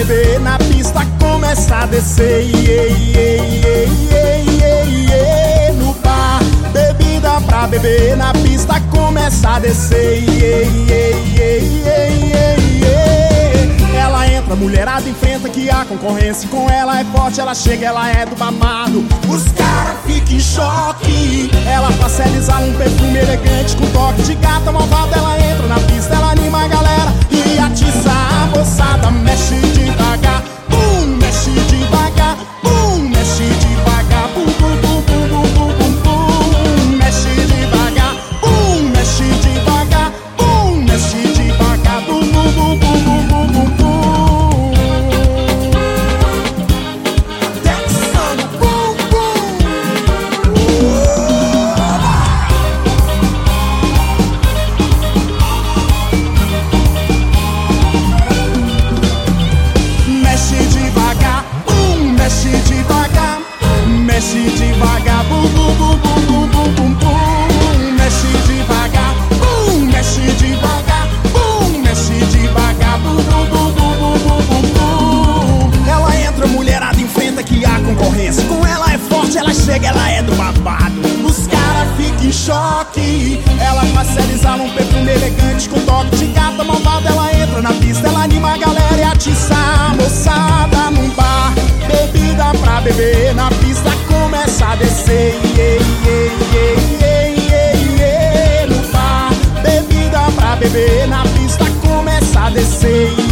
beber na pista começa a descer. No bar, bebida pra beber na pista começa a descer. Ela entra, mulherada enfrenta que a concorrência com ela é forte, ela chega, ela é do babado. Os caras ficam em choque. Ela passa a alisar um perfume elegante com toque de gata malvada. Ela entra na pista, ela anima a galera e atiça a moçada. Mexe devagar, mexe devagar, mexe devagar, bum, bum, bum, bum, bum, bum, bum, bum. Mexe devagar, mexe devagar, mexe devagar, bum, bum, bum, bum, bum, bum, bum, bum. Mexe devagar, bum, bum, bum, bum, bum, bum, bum, bum. Mexe devagar, mexe devagar, mexe devagar, bum, bum, bum, bum, bum, bum, bum, bum. Ela entra, mulherada enfrenta que há concorrência. Com ela é forte, ela chega, ela é do babado. Os caras ficam em choque. Ela passa a alisar um perfume elegante com toque de gata malvada. Ela entra na pista, ela anima a galera e atiça a moçada num bar. Bebida pra beber na pista começa a descer. No bar, bebida pra beber na pista começa a descer.